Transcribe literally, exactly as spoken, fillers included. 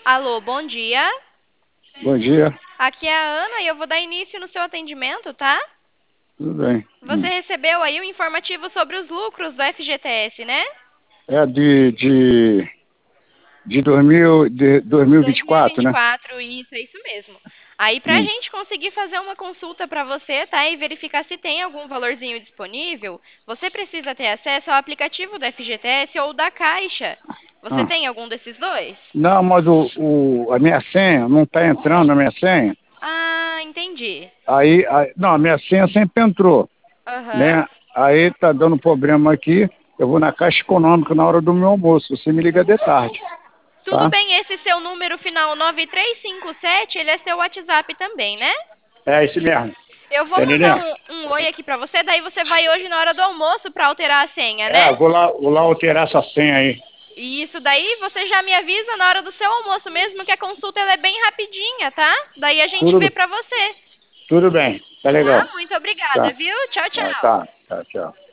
Alô, bom dia. Bom dia, Aqui é a Ana e eu vou dar início no seu atendimento, tá? tudo bem. Você Hum. recebeu aí o informativo sobre os lucros do F G T S, né? É de, de, de, dois mil, de Dois mil e vinte dois mil e vinte e quatro, e né? quatro, isso, é isso mesmo. Aí, pra Hum. gente conseguir fazer uma consulta pra você, tá? E verificar se tem algum valorzinho disponível, você precisa ter acesso ao aplicativo do F G T S ou da Caixa. Você Ah. tem algum desses dois? Não, mas o, o, a minha senha não está entrando, a minha senha. Ah, entendi. Aí, aí- não, a minha senha sempre entrou, Aham. né? Aí tá dando problema aqui. Eu vou na Caixa Econômica na hora do meu almoço. Você me liga de tarde, Tudo tá? bem, esse seu número final nove três cinco sete, ele é seu WhatsApp também, né? É isso mesmo. Eu vou Tá mandar entendendo? um, um oi aqui pra você, daí você vai hoje na hora do almoço pra alterar a senha, né? É, vou lá, vou lá alterar essa senha aí. E isso daí você já me avisa na hora do seu almoço mesmo, que a consulta ela é bem rapidinha, tá? Daí a gente vê Tudo, pra você, tudo bem, tá legal. tá? Muito obrigada, Tá, viu? Tchau, tá, tchau. tá, tá, tchau.